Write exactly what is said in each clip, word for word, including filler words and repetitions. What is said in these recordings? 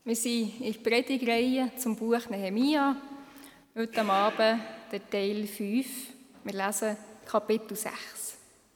Wir sind in der Predigtreihe zum Buch Nehemia. Heute Abend der Teil fünf. Wir lesen Kapitel sechs.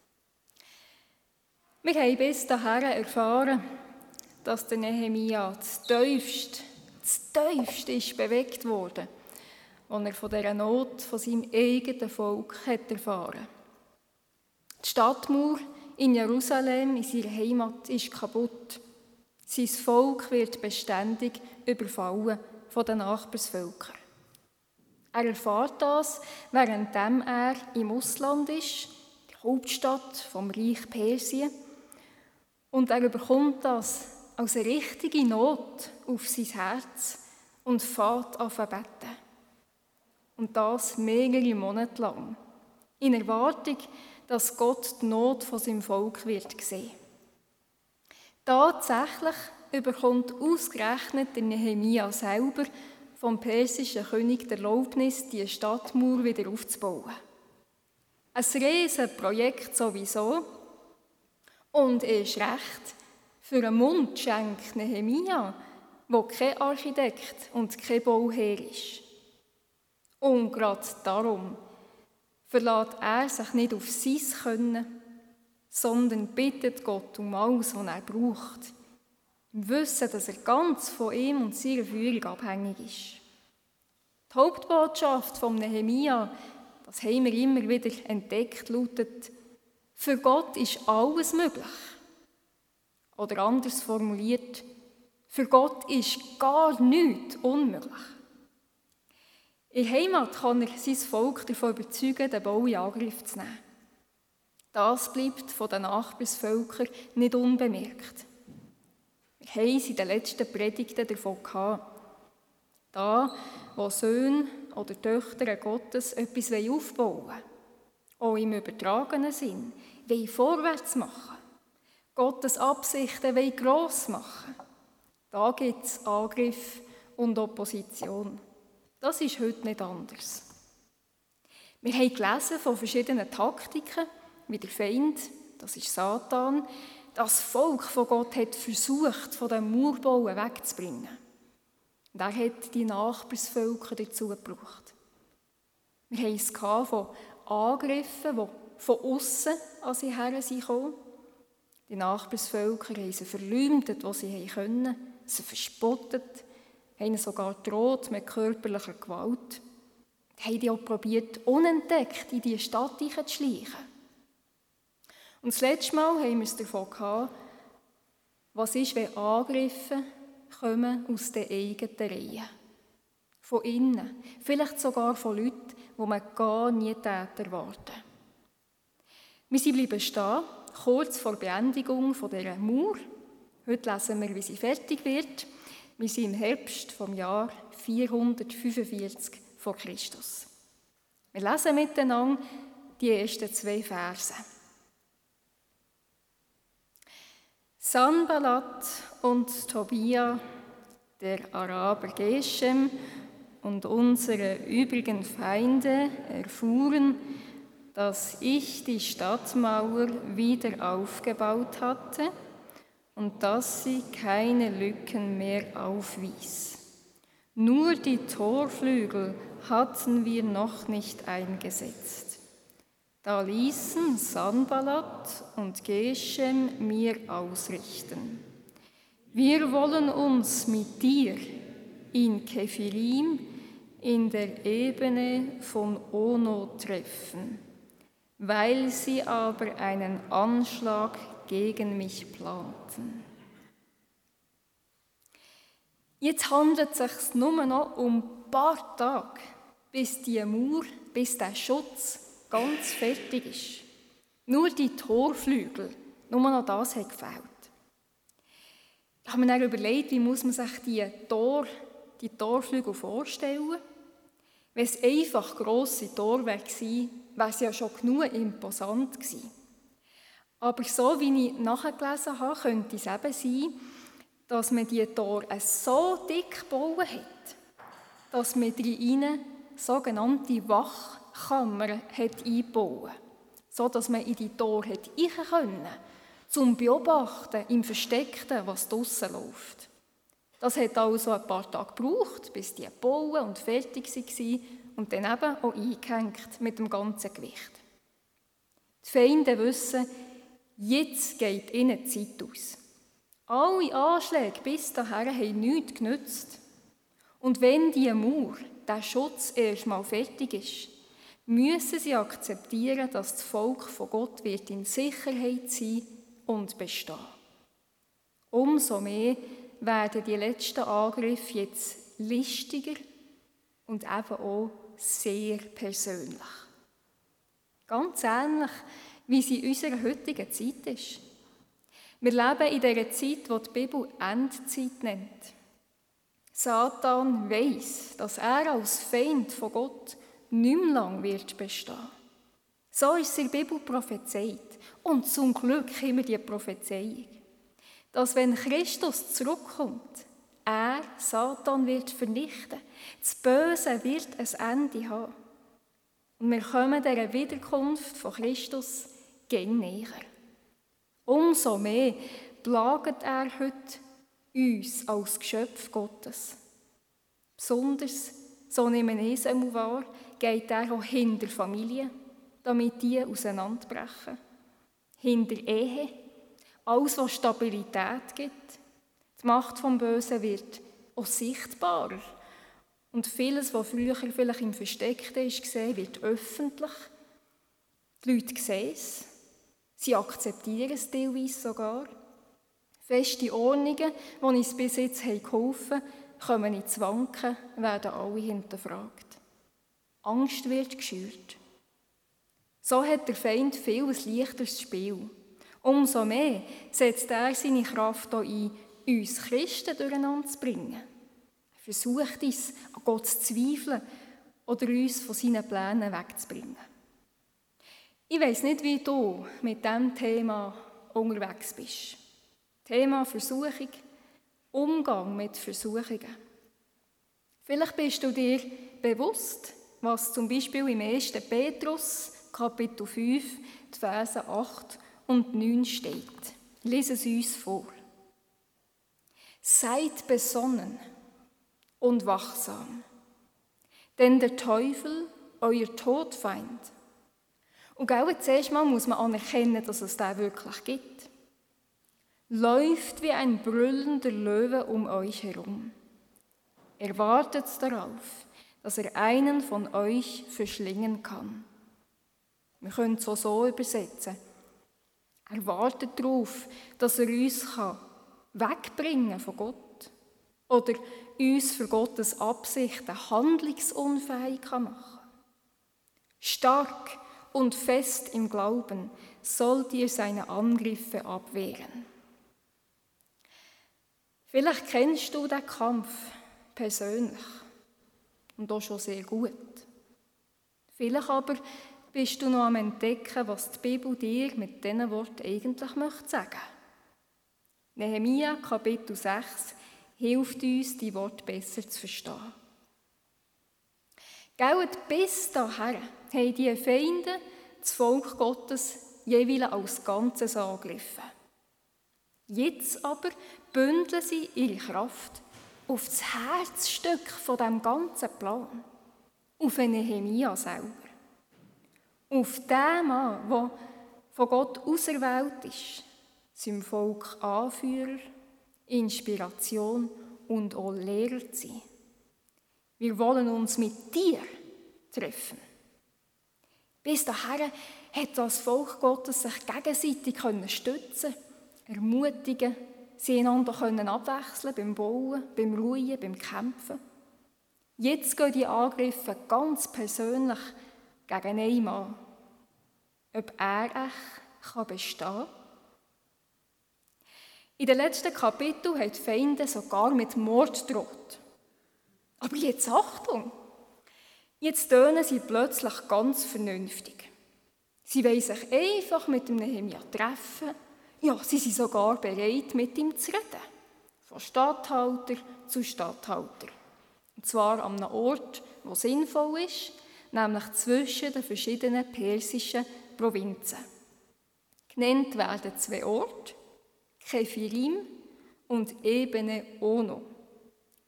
Wir haben bis dahin erfahren, dass der Nehemia das tiefste, das tiefste ist bewegt wurde, als er von dieser Not von seinem eigenen Volk hat erfahren. Die Stadtmauer in Jerusalem, in seiner Heimat, ist kaputt. Sein Volk wird beständig überfallen von den Nachbarsvölkern. Er erfährt das, währenddem er im Ausland ist, die Hauptstadt vom Reich Persien, und er bekommt das als eine richtige Not auf sein Herz und fährt an zu beten. Und das mehrere Monate lang, in Erwartung, dass Gott die Not von seinem Volk wird sehen. Tatsächlich bekommt ausgerechnet der Nehemia selber vom persischen König die Erlaubnis, die Stadtmauer wieder aufzubauen. Ein riesiges Projekt sowieso. Und erst recht für einen Mundschenk Nehemia, der kein Architekt und kein Bauherr ist. Und gerade darum verlässt er sich nicht auf sein Können, sondern bittet Gott um alles, was er braucht. Im Wissen, dass er ganz von ihm und seiner Führung abhängig ist. Die Hauptbotschaft von Nehemia, das haben wir immer wieder entdeckt, lautet: Für Gott ist alles möglich. Oder anders formuliert: Für Gott ist gar nichts unmöglich. In der Heimat kann er sein Volk davon überzeugen, den Bau in Angriff zu nehmen. Das bleibt von den Nachbarsvölkern nicht unbemerkt. Wir haben es in den letzten Predigten davon gehabt. Da, wo Söhne oder Töchter Gottes etwas aufbauen wollen, auch im übertragenen Sinn, wollen vorwärts machen, Gottes Absichten wollen gross machen, da gibt es Angriff und Opposition. Das ist heute nicht anders. Wir haben gelesen von verschiedenen Taktiken, wie der Feind, das ist Satan, das Volk von Gott hat versucht, von dem Mauerbauen wegzubringen. Und er hat die Nachbarsvölker dazu gebraucht. Wir haben es von Angriffen, die von außen an sie her sind gekommen. Die Nachbarsvölker haben sie verleumdet, was sie können, sie verspottet, haben sogar gedroht mit körperlicher Gewalt. Haben die auch probiert, unentdeckt in die Stadt hineinzuschleichen. Und das letzte Mal haben wir es davon gehabt, was ist, wenn Angriffe kommen aus den eigenen Reihen. Von innen, vielleicht sogar von Leuten, die man gar nie erwarten. Wir sind bleiben stehen, kurz vor Beendigung dieser Mauer. Heute lesen wir, wie sie fertig wird. Wir sind im Herbst vom Jahr vierhundertfünfundvierzig vor Christus. Wir lesen miteinander die ersten zwei Verse. Sanballat und Tobia, der Araber Geshem und unsere übrigen Feinde erfuhren, dass ich die Stadtmauer wieder aufgebaut hatte und dass sie keine Lücken mehr aufwies. Nur die Torflügel hatten wir noch nicht eingesetzt. Da ließen Sanballat und Geshem mir ausrichten: Wir wollen uns mit dir in Kephirim in der Ebene von Ono treffen, weil sie aber einen Anschlag gegen mich planten. Jetzt handelt es sich nur noch um ein paar Tage, bis die Mauer, bis der Schutz ganz fertig ist. Nur die Torflügel, nur noch das hat gefehlt. Ich habe mir dann überlegt, wie muss man sich die, Tor, die Torflügel vorstellen. Wenn es einfach grosse Tore wäre, wäre es ja schon genug imposant gewesen. Aber so wie ich nachgelesen habe, könnte es eben sein, dass man die Tore so dick gebaut hat, dass man drinnen sogenannte Wachkammern hat eingebaut hat, sodass man in die Tore rein konnte, zum Beobachten im Versteckten, was draussen läuft. Das hat also ein paar Tage gebraucht, bis die gebaut und fertig waren und dann eben auch eingehängt mit dem ganzen Gewicht. Die Feinde wissen, jetzt geht ihnen die Zeit aus. Alle Anschläge bis dahin haben nichts genützt. Und wenn die Mauer, der Schutz erst mal fertig ist, müssen sie akzeptieren, dass das Volk von Gott wird in Sicherheit sein und bestehen. Umso mehr werden die letzten Angriffe jetzt listiger und eben auch sehr persönlich. Ganz ähnlich, wie sie in unserer heutigen Zeit ist. Wir leben in dieser Zeit, die die Bibel Endzeit nennt. Satan weiss, dass er als Feind von Gott nicht mehr lang wird bestehen. So ist es in der Bibel prophezeit. Und zum Glück haben wir die Prophezeiung, dass wenn Christus zurückkommt, er Satan wird vernichten. Das Böse wird ein Ende haben. Und wir kommen dieser Wiederkunft von Christus gegen näher. Umso mehr plagt er heute uns als Geschöpf Gottes. Besonders, so nehmen wir es einmal wahr, geht er auch hinter Familie, damit die auseinanderbrechen. Hinter Ehe, alles, was Stabilität gibt. Die Macht vom Bösen wird auch sichtbarer. Und vieles, was früher vielleicht im Versteckten war, wird öffentlich. Die Leute sehen es. Sie akzeptieren es teilweise sogar. Feste Ordnungen, die uns bis jetzt geholfen haben, kommen ins Wanken, werden alle hinterfragt. Angst wird geschürt. So hat der Feind viel ein leichteres Spiel. Umso mehr setzt er seine Kraft hier ein, uns Christen durcheinander zu bringen. Er versucht uns, an Gott zu zweifeln oder uns von seinen Plänen wegzubringen. Ich weiss nicht, wie du mit diesem Thema unterwegs bist. Thema Versuchung, Umgang mit Versuchungen. Vielleicht bist du dir bewusst, was zum Beispiel im ersten Petrus, Kapitel fünf, die Verse acht und neun steht. Lies es uns vor. Seid besonnen und wachsam, denn der Teufel, euer Todfeind. Und auch zuerst mal muss man anerkennen, dass es den wirklich gibt. Läuft wie ein brüllender Löwe um euch herum. Er wartet darauf, dass er einen von euch verschlingen kann. Wir können es auch so übersetzen. Er wartet darauf, dass er uns wegbringen von Gott oder uns für Gottes Absichten handlungsunfähig machen kann. Stark und fest im Glauben sollt ihr seine Angriffe abwehren. Vielleicht kennst du den Kampf persönlich und auch schon sehr gut. Vielleicht aber bist du noch am Entdecken, was die Bibel dir mit diesen Worten eigentlich möchte sagen. Nehemia, Kapitel sechs, hilft uns, die Worte besser zu verstehen. Gell, bis dahin haben die Feinde das Volk Gottes jeweils als Ganzes angegriffen. Jetzt aber bündeln sie ihre Kraft auf das Herzstück von dem ganzen Plan, auf Nehemia selber. Auf den Mann, der von Gott auserwählt ist, seinem Volk Anführer, Inspiration und auch Lehrer zu sein. Wir wollen uns mit dir treffen. Bis dahin hat das Volk Gottes sich gegenseitig stützen, ermutigen, sie einander abwechseln beim Bauen, beim Ruhen, beim Kämpfen. Jetzt gehen die Angriffe ganz persönlich gegen einen Mann. Ob er echt bestehen kann? In den letzten Kapiteln haben die Feinde sogar mit Mord gedroht. Aber jetzt Achtung! Jetzt tönen sie plötzlich ganz vernünftig. Sie wollen sich einfach mit dem Nehemia treffen. Ja, sie sind sogar bereit, mit ihm zu reden. Von Statthalter zu Statthalter. Und zwar an einem Ort, der sinnvoll ist, nämlich zwischen den verschiedenen persischen Provinzen. Genannt werden zwei Orte, Kefirim und Ebene Ono.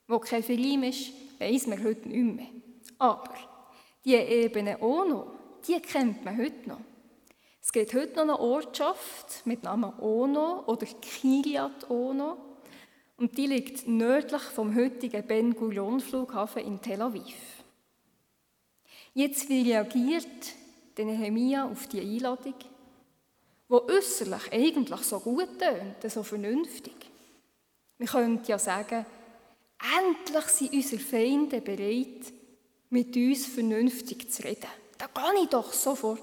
wo kein Verleim ist, weiss man heute nicht mehr. Aber die Ebene Ono, die kennt man heute noch. Es gibt heute noch eine Ortschaft mit Namen Ono oder Kiryat Ono und die liegt nördlich vom heutigen Ben-Gurion-Flughafen in Tel Aviv. Jetzt, wie reagiert der Nehemia auf die Einladung, die äußerlich eigentlich so gut tönt, so vernünftig? Wir könnten ja sagen, endlich sind unsere Feinde bereit, mit uns vernünftig zu reden. Da gehe ich doch sofort.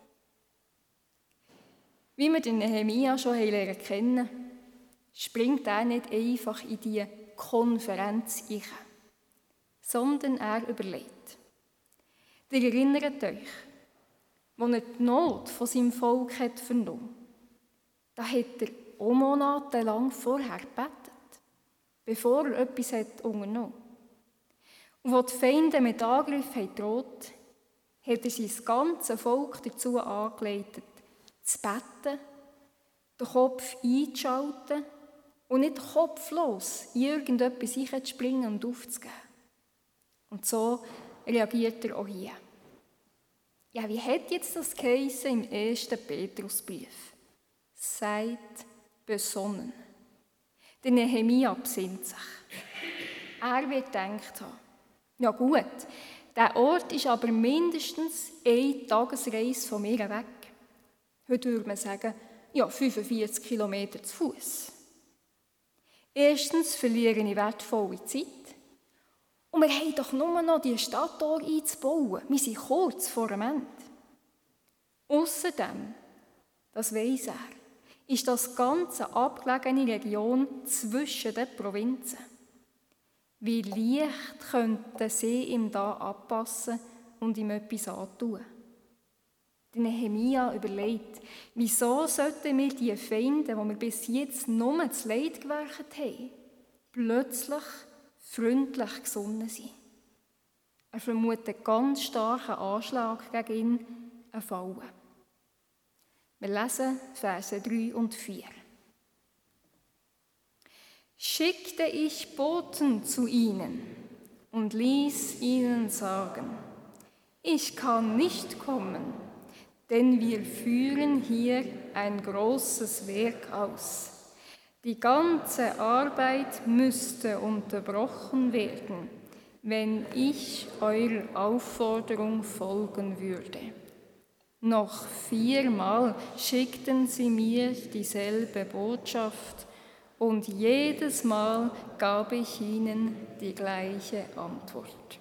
Wie wir den Nehemia schon lernen kennen, springt er nicht einfach in die Konferenz rein, sondern er überlegt. Ihr erinnert euch, als er die Not von seinem Volk hat vernommen, da hat er auch monatelang vorher gebetet, bevor er etwas hat unternommen. Und als die Feinde mit Angriffen drohten, hat er sein ganzes Volk dazu angeleitet, zu beten, den Kopf einzuschalten und nicht kopflos in irgendetwas hineinzuspringen und aufzugeben. Und so reagiert er auch hier. Ja, wie hat jetzt das geheissen im ersten Petrusbrief? Seid besonnen. Der Nehemia besinnt sich. Er wird gedacht haben, ja gut, der Ort ist aber mindestens eine Tagesreise von mir weg. Heute würde man sagen, ja, fünfundvierzig Kilometer zu Fuß. Erstens verliere ich wertvolle Zeit. Und wir haben doch nur noch die Stadt hier einzubauen. Wir sind kurz vor dem Ende. Außerdem, das weiss er, ist das ganze abgelegene Region zwischen den Provinzen. Wie leicht könnten sie ihm da abpassen und ihm etwas antun? Der Nehemia überlegt, wieso sollten wir die Feinde, die wir bis jetzt nur zu Leid gewerkt haben, plötzlich freundlich gesonnen sein. Er vermutet einen ganz starken Anschlag gegen ihn, einen Fallen. Wir lesen Verse drei und vier. Schickte ich Boten zu ihnen und ließ ihnen sagen, ich kann nicht kommen, denn wir führen hier ein großes Werk aus. Die ganze Arbeit müsste unterbrochen werden, wenn ich eurer Aufforderung folgen würde. Noch viermal schickten sie mir dieselbe Botschaft und jedes Mal gab ich ihnen die gleiche Antwort.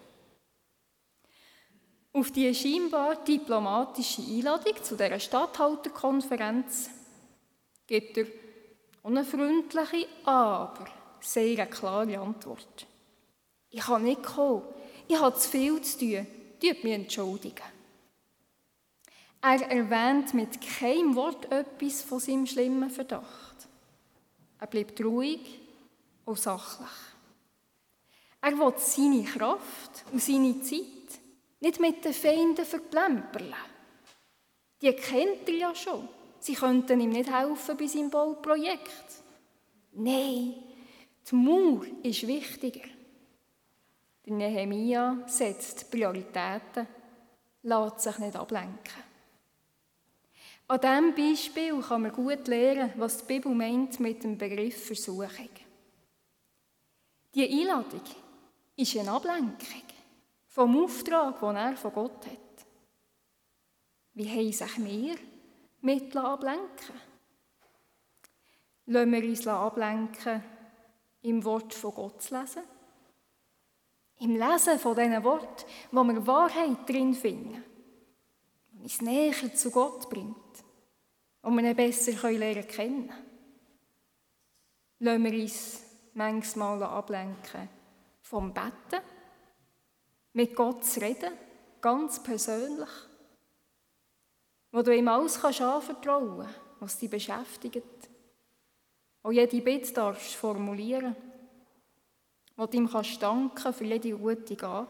Auf die scheinbar diplomatische Einladung zu dieser Statthalterkonferenz gibt er eine freundliche, aber sehr klare Antwort. Ich kann nicht kommen, ich habe zu viel zu tun, tut mich entschuldigen. Er erwähnt mit keinem Wort etwas von seinem schlimmen Verdacht. Er bleibt ruhig und sachlich. Er will seine Kraft und seine Zeit nicht mit den Feinden verplempern. Die kennt er ja schon. Sie könnten ihm nicht helfen bei seinem Bauprojekt. Nein, die Mauer ist wichtiger. Der Nehemia setzt Prioritäten, lässt sich nicht ablenken. An diesem Beispiel kann man gut lernen, was die Bibel meint mit dem Begriff Versuchung. Die Einladung ist eine Ablenkung vom Auftrag, den er von Gott hat. Wie haben sich wir mit ablenken? Lassen wir uns ablenken, im Wort von Gott zu lesen? Im Lesen von diesen Worten, wo wir Wahrheit drin finden, die uns näher zu Gott bringt und wir ihn besser lernen kennen. Lassen wir uns manchmal ablenken vom Betten, mit Gott zu reden, ganz persönlich, wo du ihm alles kannst anvertrauen, was dich beschäftigt. Auch jede Bitte darfst du formulieren, wo du ihm kannst danken für jede gute Gabe.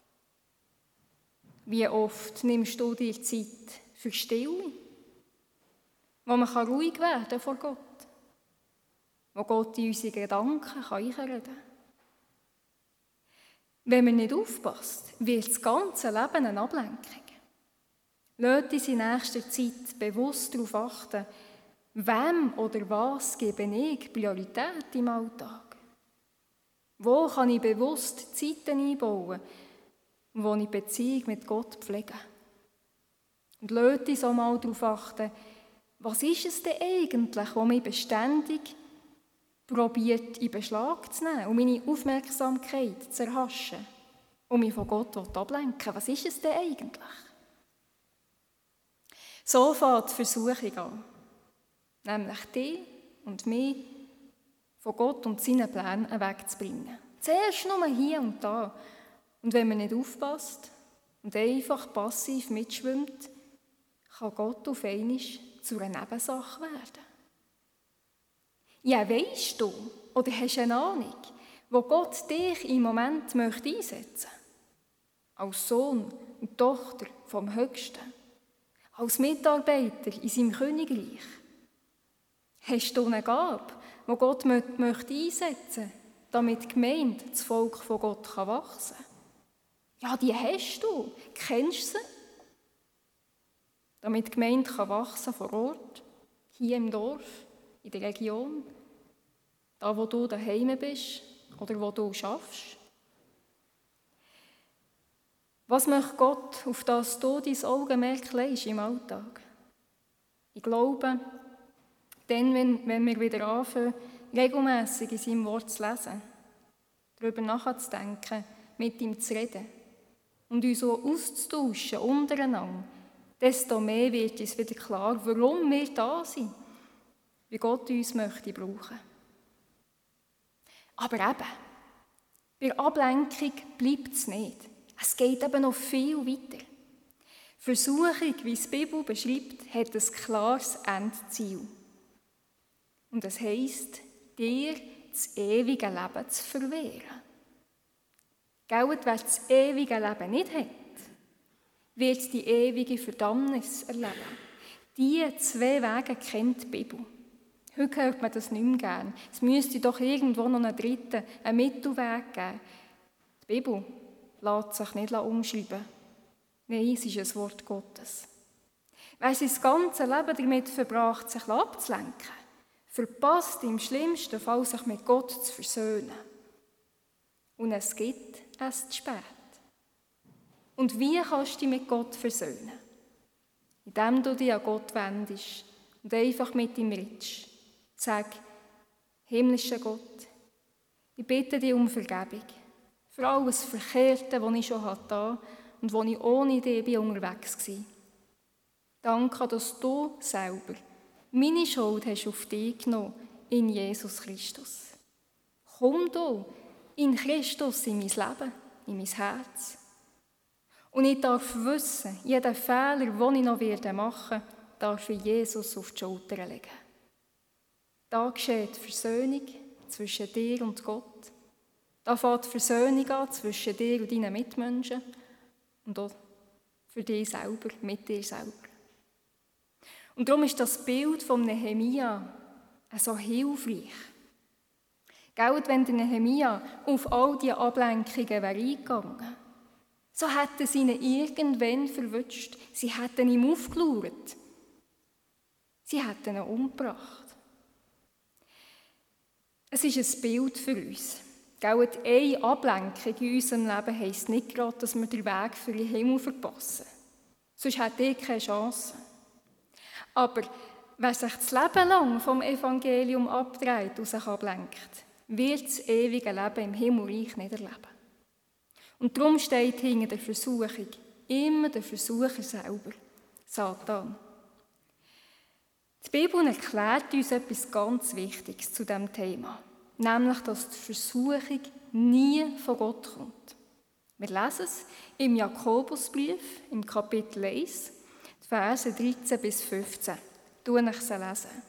Wie oft nimmst du dir Zeit für Stille, wo man ruhig werden kann vor Gott, wo Gott in unsere Gedanken einreden kann. Wenn man nicht aufpasst, wird das ganze Leben eine Ablenkung. Lasst uns in nächster Zeit bewusst darauf achten, wem oder was gebe ich Priorität im Alltag? Wo kann ich bewusst Zeiten einbauen, wo ich Beziehung mit Gott pflege? Und lasst uns auch mal darauf achten, was ist es denn eigentlich, was mich beständig probiert in Beschlag zu nehmen und meine Aufmerksamkeit zu erhaschen und mich von Gott ablenken. Was ist es denn eigentlich? So fängt die Versuchung an, nämlich dich und mich von Gott und seinen Plänen wegzubringen. Zuerst nur hier und da. Und wenn man nicht aufpasst und einfach passiv mitschwimmt, kann Gott auf einmal zu einer Nebensache werden. Ja, weisst du oder hast du eine Ahnung, wo Gott dich im Moment möchte einsetzen? Als Sohn und Tochter vom Höchsten, als Mitarbeiter in seinem Königreich. Hast du eine Gabe, die Gott möchte einsetzen, damit die Gemeinde, das Volk von Gott wachsen kann? Ja, die hast du. Kennst du sie? Damit die Gemeinde wachsen kann vor Ort, hier im Dorf, in der Region, da wo du daheim bist oder wo du schaffst. Was möchte Gott, auf das du dein Augenmerk legst im Alltag? Ich glaube, dann, wenn, wenn wir wieder anfangen, regelmässig in seinem Wort zu lesen, darüber nachzudenken, mit ihm zu reden und uns so auszutauschen untereinander, desto mehr wird uns wieder klar, warum wir da sind, wie Gott uns möchte brauchen. Aber eben, bei Ablenkung bleibt es nicht. Es geht eben noch viel weiter. Versuchung, wie es die Bibel beschreibt, hat ein klares Endziel. Und das heisst, dir das ewige Leben zu verwehren. Gell, wer das ewige Leben nicht hat, wird die ewige Verdammnis erleben. Diese zwei Wege kennt die Bibel. Heute hört man das nicht mehr gern. Es müsste doch irgendwo noch einen dritten, einen Mittelweg geben. Die Bibel lässt sich nicht umschreiben. Nein, es ist ein Wort Gottes. Wer sein ganzes Leben damit verbracht, sich abzulenken, verpasst im schlimmsten Fall, sich mit Gott zu versöhnen. Und es gibt es zu spät. Und wie kannst du dich mit Gott versöhnen? Indem du dich an Gott wendest und einfach mit ihm redest. Sag, himmlischer Gott, ich bitte dich um Vergebung für alles Verkehrte, das ich schon hatte und wo ich ohne dich unterwegs war. Danke, dass du selber meine Schuld hast auf dich genommen in Jesus Christus. Komm du in Christus in mein Leben, in mein Herz. Und ich darf wissen, jeden Fehler, den ich noch machen werde, darf ich Jesus auf die Schulter legen. Da geschieht Versöhnung zwischen dir und Gott. Da fängt die Versöhnung an zwischen dir und deinen Mitmenschen und auch für dich selber, mit dir selber. Und darum ist das Bild von Nehemia so hilfreich. Gell, wenn der Nehemia auf all diese Ablenkungen wäre eingegangen wäre, so hätten sie ihn irgendwann verwünscht. Sie hätten ihm aufgeschaut. Sie hätten ihn umgebracht. Es ist ein Bild für uns. Gell, eine Ablenkung in unserem Leben heisst nicht gerade, dass wir den Weg für den Himmel verpassen. Sonst hätte ich keine Chance. Aber wer sich das Leben lang vom Evangelium abdreht und sich ablenkt, wird das ewige Leben im Himmelreich nicht erleben. Und darum steht hinter der Versuchung immer der Versucher selber, Satan. Die Bibel erklärt uns etwas ganz Wichtiges zu diesem Thema, nämlich, dass die Versuchung nie von Gott kommt. Wir lesen es im Jakobusbrief, im Kapitel eins, die Verse dreizehn bis fünfzehn. Ich lese sie lesen.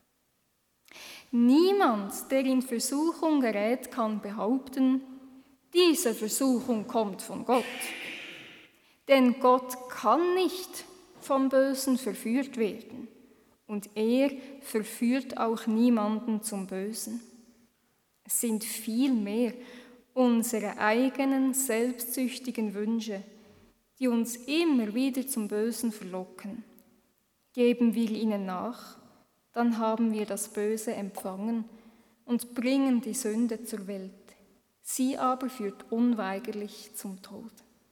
Niemand, der in Versuchung gerät, kann behaupten, diese Versuchung kommt von Gott. Denn Gott kann nicht vom Bösen verführt werden. Und er verführt auch niemanden zum Bösen. Es sind vielmehr unsere eigenen selbstsüchtigen Wünsche, die uns immer wieder zum Bösen verlocken. Geben wir ihnen nach, dann haben wir das Böse empfangen und bringen die Sünde zur Welt. Sie aber führt unweigerlich zum Tod.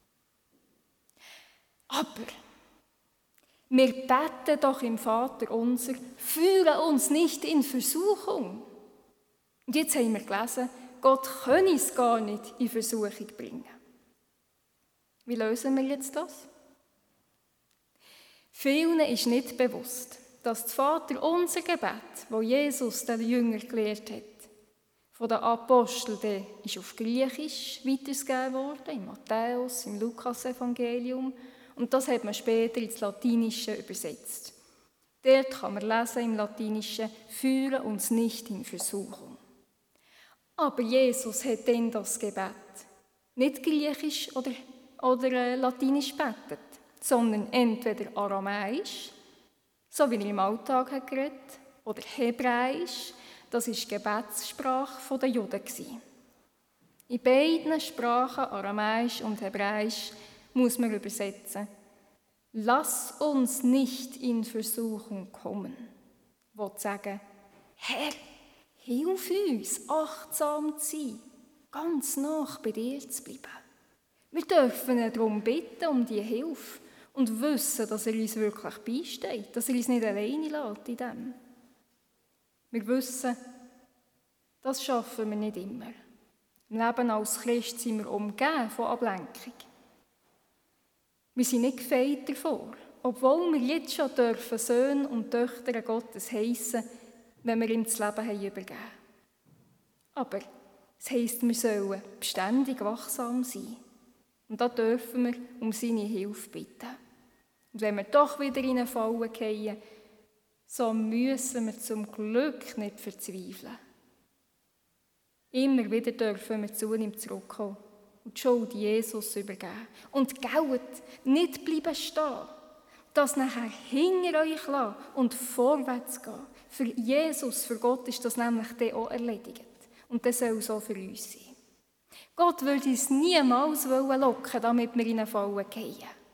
Aber wir beten doch im Vater unser, führe uns nicht in Versuchung. Und jetzt haben wir gelesen, Gott könne es gar nicht in Versuchung bringen. Wie lösen wir jetzt das? Vielen ist nicht bewusst, dass das Vater unser Gebet, das Jesus den Jüngern gelehrt hat, von den Aposteln, der ist auf Griechisch weitergegeben worden, in Matthäus, im Lukas-Evangelium. Und das hat man später ins Latinische übersetzt. Dort kann man lesen im Latinischen, führe uns nicht in Versuchung. Aber Jesus hat dann das Gebet nicht Griechisch oder, oder äh, Latinisch gebetet, sondern entweder Aramäisch, so wie er im Alltag hat geredet, oder Hebräisch, das war die Gebetssprache der Juden. In beiden Sprachen, Aramäisch und Hebräisch, muss man übersetzen. Lass uns nicht in Versuchung kommen. Ich will sagen, Herr, hilf uns, achtsam zu sein, ganz nach bei dir zu bleiben. Wir dürfen ihn darum bitten, um die Hilfe und wissen, dass er uns wirklich beisteht, dass er uns nicht alleine lässt in dem. Wir wissen, das schaffen wir nicht immer. Im Leben als Christ sind wir umgeben von Ablenkung. Wir sind nicht gefeit davor, obwohl wir jetzt schon dürfen Söhne und Töchter Gottes heissen, wenn wir ihm das Leben haben übergeben. Aber es heisst, wir sollen beständig wachsam sein. Und da dürfen wir um seine Hilfe bitten. Und wenn wir doch wieder in eine Falle fallen, so müssen wir zum Glück nicht verzweifeln. Immer wieder dürfen wir zu ihm zurückkommen und die Schuld Jesus übergeben. Und gellet, nicht bleiben stehen, das nachher hinter euch lassen und vorwärts gehen. Für Jesus, für Gott ist das nämlich dann auch erledigt. Und das soll so für uns sein. Gott würde uns niemals locken, damit wir in eine Falle fallen.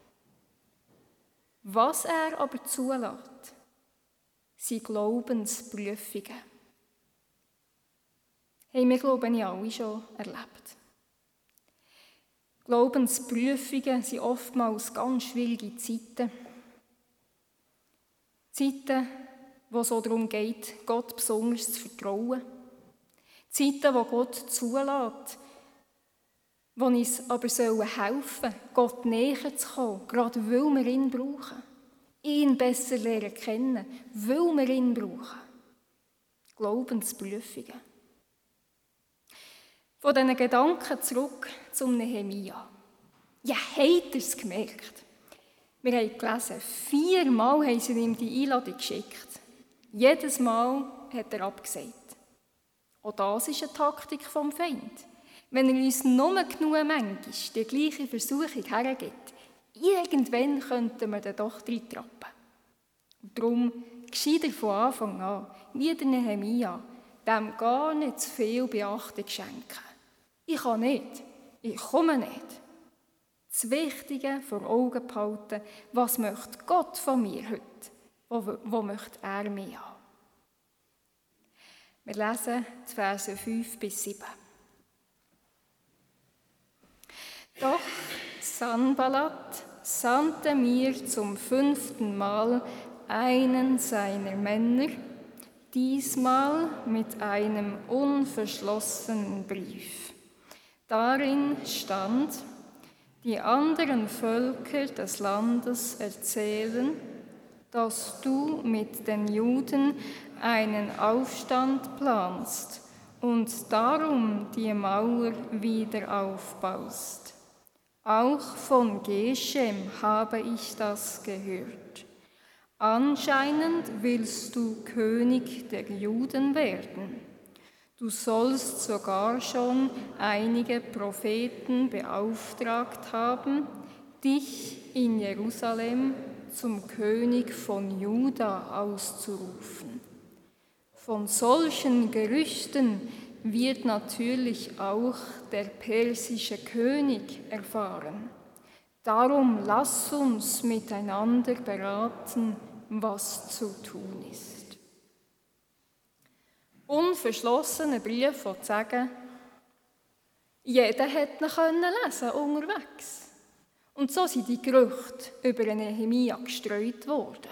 Was er aber zulässt, sind Glaubensprüfungen. Haben wir, glaube ich, alle schon erlebt. Glaubensprüfungen sind oftmals ganz schwierige Zeiten. Zeiten, wo es so darum geht, Gott besonders zu vertrauen. Zeiten, wo Gott zulässt, wo uns aber helfen sollen, Gott näher zu kommen, gerade weil wir ihn brauchen. Ihn besser lernen kennen, weil wir ihn brauchen. Glaubensprüfungen. Von diesen Gedanken zurück zum Nehemia. Ja, habt ihr es gemerkt? Wir haben gelesen, viermal haben sie ihm die Einladung geschickt. Jedes Mal hat er abgesagt. Auch das ist eine Taktik vom Feind. Wenn er uns nur genug manchmal die gleiche Versuchung hergibt, irgendwann könnten wir dann doch reintrappen. Und darum gescheiter von Anfang an, wie der Nehemia, dem gar nicht zu viel Beachtung schenken. Ich kann nicht, ich komme nicht. Das Wichtige vor Augen behalten, was möchte Gott von mir heute, wo, wo möchte er mir haben. Wir lesen die Verse fünf bis sieben. Doch Sanballat sandte mir zum fünften Mal einen seiner Männer, diesmal mit einem unverschlossenen Brief. Darin stand, die anderen Völker des Landes erzählen, dass du mit den Juden einen Aufstand planst und darum die Mauer wieder aufbaust. Auch von Geshem habe ich das gehört. Anscheinend willst du König der Juden werden. Du sollst sogar schon einige Propheten beauftragt haben, dich in Jerusalem zum König von Juda auszurufen. Von solchen Gerüchten wird natürlich auch der persische König erfahren. Darum lass uns miteinander beraten, was zu tun ist. Unverschlossener Brief, der sagen, jeder hätte ihn lesen unterwegs. Und so sind die Gerüchte über Nehemia gestreut worden.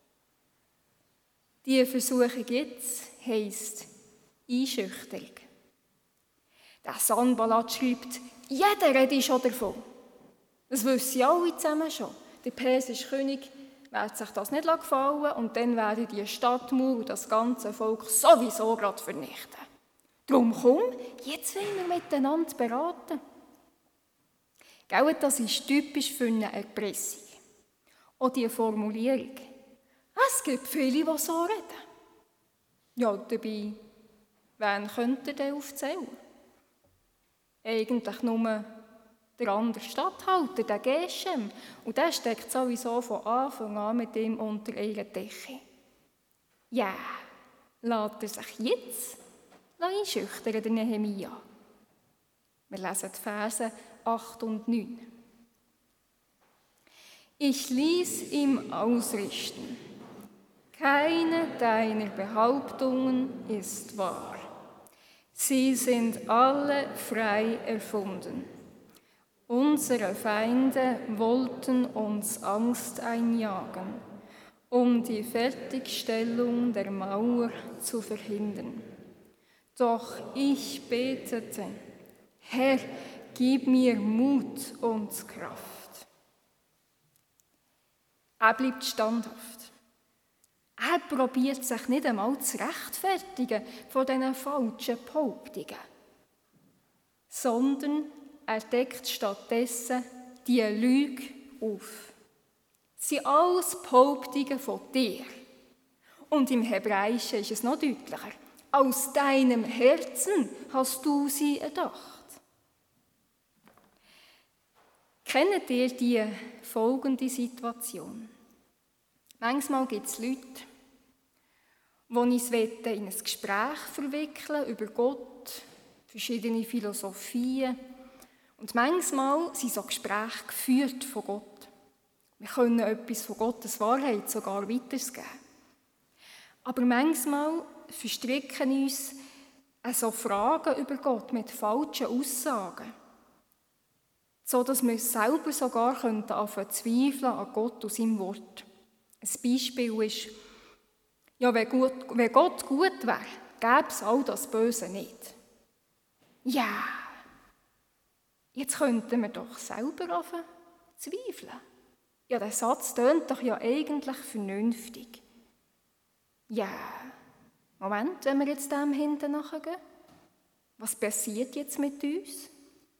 Die Versuchung jetzt heisst Einschüchterung. Der Sanballat schreibt, jeder redet schon davon. Das wissen alle zusammen schon. Der persische König wird sich das nicht gefallen und dann werden die Stadtmauer und das ganze Volk sowieso gerade vernichten. Darum komm, jetzt wollen wir miteinander beraten. Gell, das ist typisch für eine Erpressung. Auch diese Formulierung. Es gibt viele, die so reden. Ja, dabei, wen könnt ihr denn aufzählen? Eigentlich nur der andere Statthalter, der Geshem. Und der steckt sowieso von Anfang an mit ihm unter ihrer Decke. Ja, lässt er sich jetzt einschüchtern, der Nehemia. Wir lesen die Verse acht und neun. Ich ließ ihm ausrichten, keine deiner Behauptungen ist wahr. Sie sind alle frei erfunden. Unsere Feinde wollten uns Angst einjagen, um die Fertigstellung der Mauer zu verhindern. Doch ich betete, Herr, gib mir Mut und Kraft. Er bleibt standhaft. Er probiert sich nicht einmal zu rechtfertigen von diesen falschen Behauptungen, sondern er deckt stattdessen die Lüge auf. Es sind alles Behauptungen von dir. Und im Hebräischen ist es noch deutlicher. Aus deinem Herzen hast du sie erdacht. Kennt ihr die folgende Situation? Manchmal gibt es Leute, die uns in ein Gespräch verwickeln über Gott, verschiedene Philosophien. Und manchmal sind so Gespräche geführt von Gott. Wir können etwas von Gottes Wahrheit sogar weitergeben. Aber manchmal verstricken uns so Fragen über Gott mit falschen Aussagen, so dass wir selber sogar anfangen zu zweifeln an Gott und seinem Wort. Ein Beispiel ist, ja, wenn, gut, wenn Gott gut wäre, gäbe es all das Böse nicht. Ja, jetzt könnten wir doch selber anfangen zu zweifeln. Ja, der Satz tönt doch ja eigentlich vernünftig. Ja, Moment, wenn wir jetzt dem hinten nachgehen, was passiert jetzt mit uns?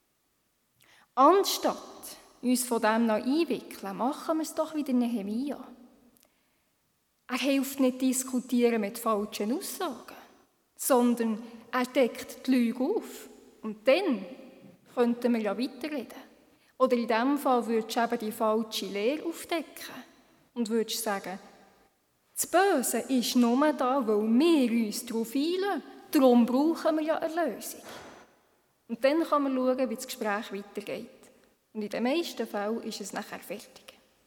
Anstatt uns von dem noch einwickeln, machen wir es doch wie der Nehemia. Er hilft nicht diskutieren mit falschen Aussagen, sondern er deckt die Lüge auf. Und dann könnten wir ja weiterreden. Oder in diesem Fall würdest du eben die falsche Lehre aufdecken und würdest sagen, das Böse ist nur da, weil wir uns darauf einlassen. Darum brauchen wir ja Erlösung. Und dann kann man schauen, wie das Gespräch weitergeht. Und in den meisten Fällen ist es nachher fertig.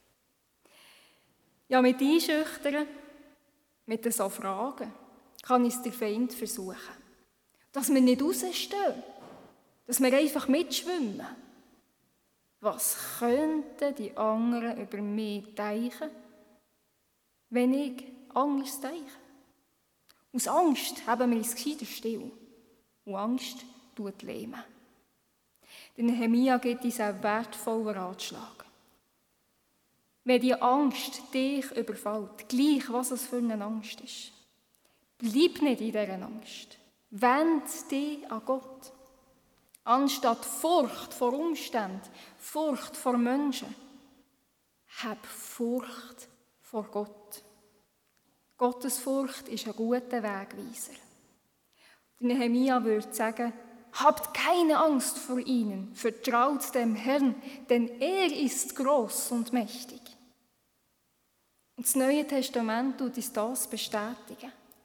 Ja, mit Einschüchtern, mit so Fragen, kann es der Feind versuchen. Dass wir nicht rausstehen, dass wir einfach mitschwimmen. Was könnten die anderen über mich denken, wenn ich anders denke? Aus Angst haben wir uns gescheiter still. Und Angst tut lähmen. Der Nehemia gibt uns einen wertvollen Ratschlag. Wenn die Angst dich überfällt, gleich was es für eine Angst ist, bleib nicht in dieser Angst. Wend dich an Gott. Anstatt Furcht vor Umständen, Furcht vor Menschen, hab Furcht vor Gott. Gottes Furcht ist ein guter Wegweiser. Der Nehemia würde sagen, habt keine Angst vor ihnen, vertraut dem Herrn, denn er ist groß und mächtig. Und das Neue Testament tut uns das bestätigen.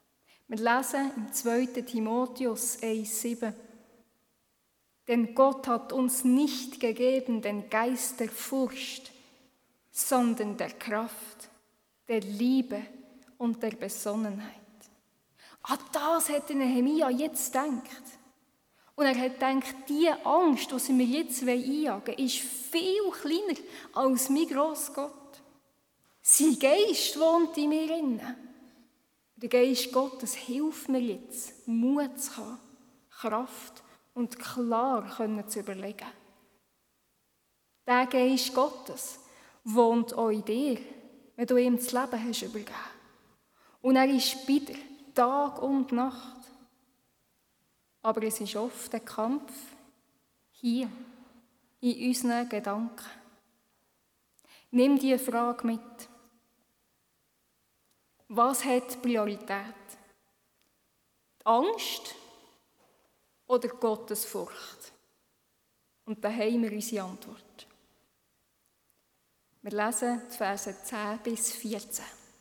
Wir lesen im zweiten Timotheus eins sieben. Denn Gott hat uns nicht gegeben den Geist der Furcht, sondern der Kraft, der Liebe und der Besonnenheit. An das hat Nehemia jetzt gedacht. Und er hat gedacht, die Angst, die sie mir jetzt einjagen wollen, ist viel kleiner als mein grosser Gott. Sein Geist wohnt in mir inne. Der Geist Gottes hilft mir jetzt, Mut zu haben, Kraft und klar können zu überlegen. Der Geist Gottes wohnt auch in dir, wenn du ihm das Leben hast übergeben. Und er ist bei dir, Tag und Nacht. Aber es ist oft ein Kampf hier, in unseren Gedanken. Nimm diese Frage mit. Was hat Priorität? Die Angst oder Gottesfurcht? Und da haben wir unsere Antwort. Wir lesen die Verse zehn bis vierzehn.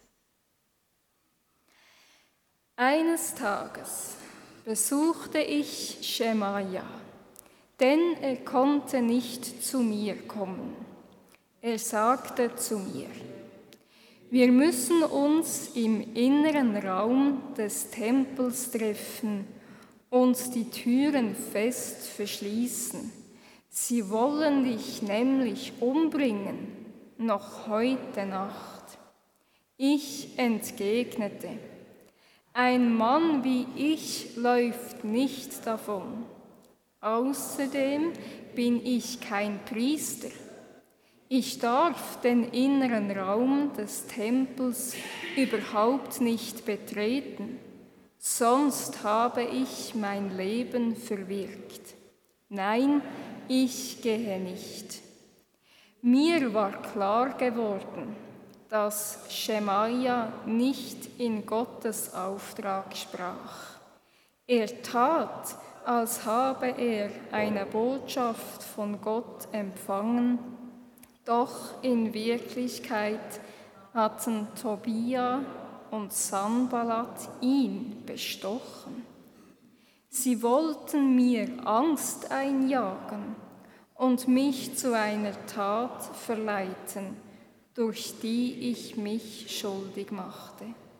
Eines Tages besuchte ich Schemaja, denn er konnte nicht zu mir kommen. Er sagte zu mir: Wir müssen uns im inneren Raum des Tempels treffen und die Türen fest verschließen. Sie wollen dich nämlich umbringen, noch heute Nacht. Ich entgegnete: Ein Mann wie ich läuft nicht davon. Außerdem bin ich kein Priester. Ich darf den inneren Raum des Tempels überhaupt nicht betreten, sonst habe ich mein Leben verwirkt. Nein, ich gehe nicht. Mir war klar geworden, dass Schemaja nicht in Gottes Auftrag sprach. Er tat, als habe er eine Botschaft von Gott empfangen, doch in Wirklichkeit hatten Tobia und Sanballat ihn bestochen. Sie wollten mir Angst einjagen und mich zu einer Tat verleiten, durch die ich mich schuldig machte.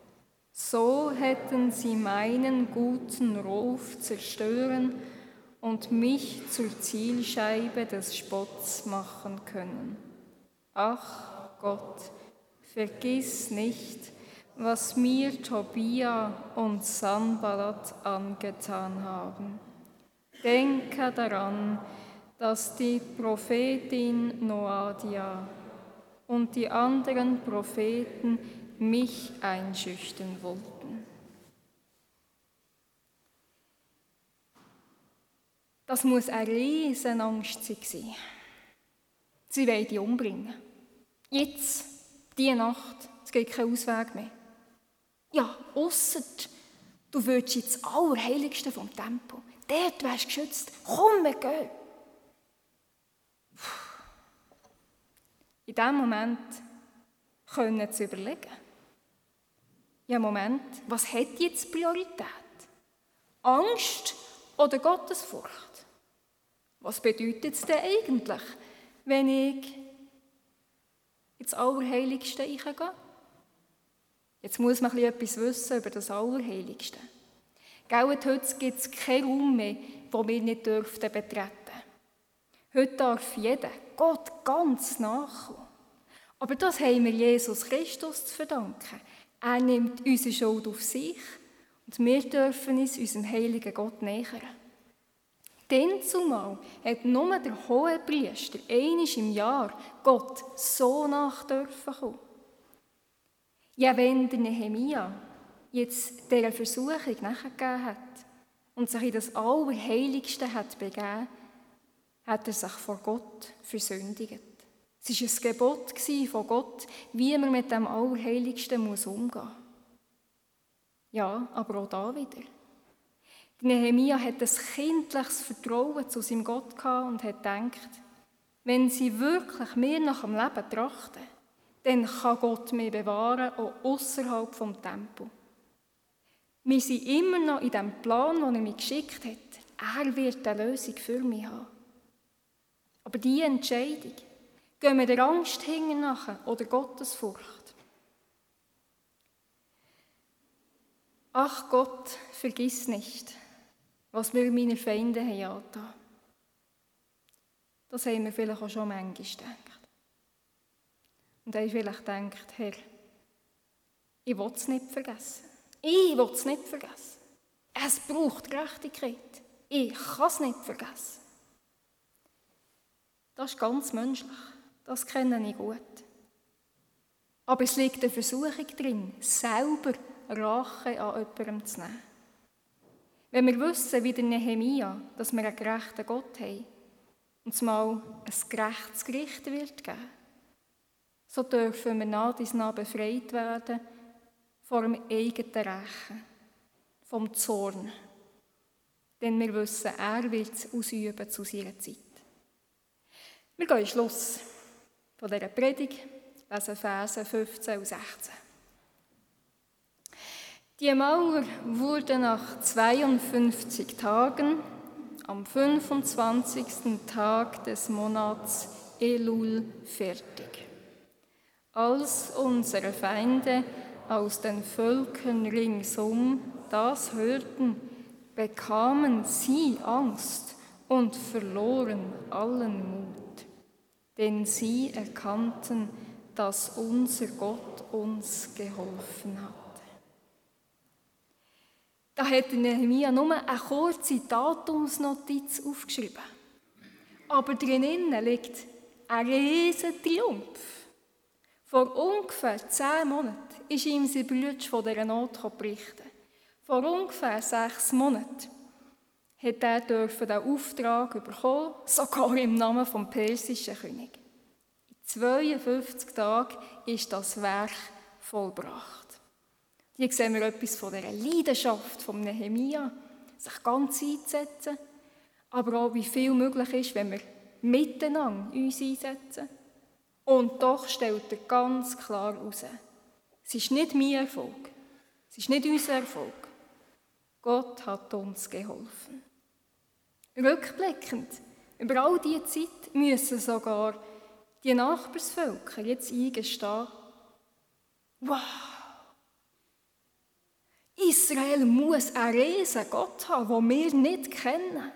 So hätten sie meinen guten Ruf zerstören und mich zur Zielscheibe des Spotts machen können. Ach Gott, vergiss nicht, was mir Tobia und Sanballat angetan haben. Denke daran, dass die Prophetin Noadia und die anderen Propheten mich einschüchtern wollten. Das muss eine riesige Angst sein. Sie wollen die umbringen. Jetzt, diese Nacht, es gibt keinen Ausweg mehr. Ja, ausser du würdest ins Allerheiligste vom Tempel. Dort wärst du geschützt. Komm, wir gehen. In diesem Moment können sie überlegen. Ja, Moment, was hat jetzt Priorität? Angst oder Gottesfurcht? Was bedeutet es denn eigentlich, wenn ich ins Allerheiligste hineingehe? Jetzt muss man etwas wissen über das Allerheiligste. Gell, heute gibt es keinen Raum mehr, den wir nicht dürften betreten. Heute darf jeder Gott ganz nachkommen. Aber das haben wir Jesus Christus zu verdanken. Er nimmt unsere Schuld auf sich und wir dürfen uns unserem heiligen Gott nähern. Denn zumal hat nur der Hohepriester einmal im Jahr Gott so nach dürfen kommen. Ja, wenn der Nehemia jetzt dieser Versuchung nachgegeben hat und sich in das Allerheiligste hat begeben, hat er sich vor Gott versündigt. Es war ein Gebot von Gott, wie man mit dem Allerheiligsten umgehen muss. Ja, aber auch da wieder. Nehemia hat ein kindliches Vertrauen zu seinem Gott gehabt und hat gedacht, wenn sie wirklich mehr nach dem Leben trachten, dann kann Gott mich bewahren, auch ausserhalb vom Tempel. Wir sind immer noch in dem Plan, den er mir geschickt hat. Er wird eine Lösung für mich haben. Aber diese Entscheidung, gehen wir der Angst hinten nach oder Gottesfurcht? Ach Gott, vergiss nicht, was mir meine Feinde haben angetan. Das haben wir vielleicht auch schon manchmal gedacht. Und haben vielleicht gedacht, Herr, ich will es nicht vergessen. Ich will es nicht vergessen. Es braucht Gerechtigkeit. Ich kann es nicht vergessen. Das ist ganz menschlich. Das kenne ich gut. Aber es liegt eine Versuchung drin, selber Rache an jemandem zu nehmen. Wenn wir wissen, wie der Nehemia, dass wir einen gerechten Gott haben und es mal ein gerechtes Gericht wird geben, so dürfen wir nach dies nach befreit werden vor dem eigenen Rächen, vom Zorn. Denn wir wissen, er wird es ausüben zu seiner Zeit. Wir gehen in Schluss von dieser Predigt, lesen Verse fünfzehn und sechzehn. Die Mauer wurde nach zweiundfünfzig Tagen, am fünfundzwanzigsten Tag des Monats Elul, fertig. Als unsere Feinde aus den Völkern ringsum das hörten, bekamen sie Angst und verloren allen Mut, denn sie erkannten, dass unser Gott uns geholfen hat. Da hat Nehemia nur eine kurze Datumsnotiz aufgeschrieben. Aber drinnen liegt ein riesen Triumph. Vor ungefähr zehn Monaten ist ihm sein Bruder von dieser Not berichten. Vor ungefähr sechs Monaten hat er den Auftrag bekommen, sogar im Namen des persischen Königs. In zweiundfünfzig Tagen ist das Werk vollbracht. Hier sehen wir etwas von dieser Leidenschaft von Nehemia, sich ganz einzusetzen, aber auch wie viel möglich ist, wenn wir miteinander uns einsetzen. Und doch stellt er ganz klar heraus, es ist nicht mein Erfolg, es ist nicht unser Erfolg. Gott hat uns geholfen. Rückblickend, über all diese Zeit müssen sogar die Nachbarsvölker jetzt eingestehen, wow, Israel muss einen riesen Gott haben, den wir nicht kennen.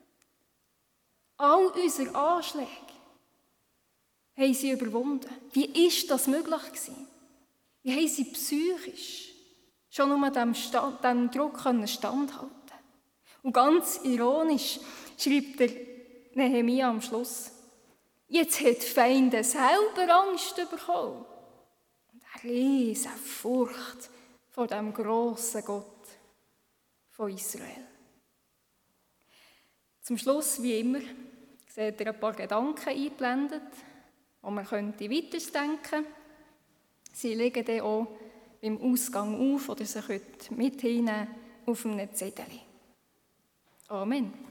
All unsere Anschläge haben sie überwunden. Wie ist das möglich gewesen? Wie haben sie psychisch schon nur dem, Stand, dem Druck standhalten? Und ganz ironisch schreibt der Nehemia am Schluss, jetzt hat die Feinde selber Angst bekommen. Und eine riesige Furcht vor dem grossen Gott von Israel. Zum Schluss, wie immer, seht ihr ein paar Gedanken eingeblendet, die man könnte weiterdenken. Sie liegen dann auch beim Ausgang auf oder sie könnt mit hinnehmen auf einem Zettel. Amen.